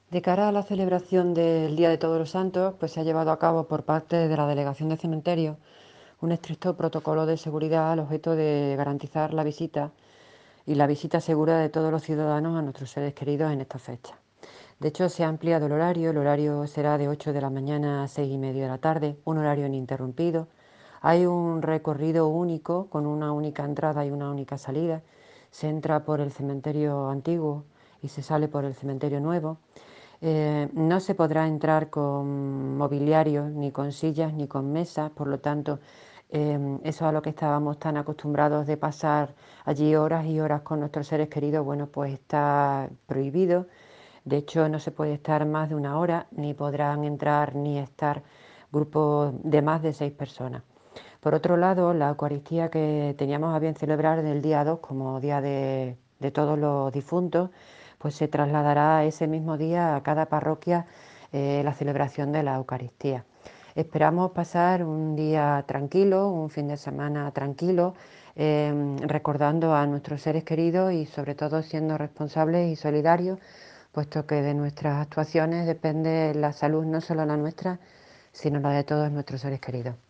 De cara a la celebración del Día de Todos los Santos, pues se ha llevado a cabo por parte de la Delegación de Cementerios un estricto protocolo de seguridad al objeto de garantizar la visita y la visita segura de todos los ciudadanos a nuestros seres queridos en esta fecha. De hecho, se ha ampliado el horario será de 8 de la mañana a 6:30 de la tarde, un horario ininterrumpido. Hay un recorrido único con una única entrada y una única salida. Se entra por el cementerio antiguo y se sale por el cementerio nuevo. No se podrá entrar con mobiliario, ni con sillas, ni con mesas, por lo tanto, eso a lo que estábamos tan acostumbrados de pasar allí horas y horas con nuestros seres queridos, bueno, pues está prohibido. De hecho, no se puede estar más de una hora, ni podrán entrar ni estar grupos de más de 6 personas. Por otro lado, la Eucaristía que teníamos a bien celebrar del día 2 como Día de Todos los Difuntos, pues se trasladará ese mismo día a cada parroquia la celebración de la Eucaristía. Esperamos pasar un día tranquilo, un fin de semana tranquilo, recordando a nuestros seres queridos y sobre todo siendo responsables y solidarios, puesto que de nuestras actuaciones depende la salud, no solo la nuestra, sino la de todos nuestros seres queridos.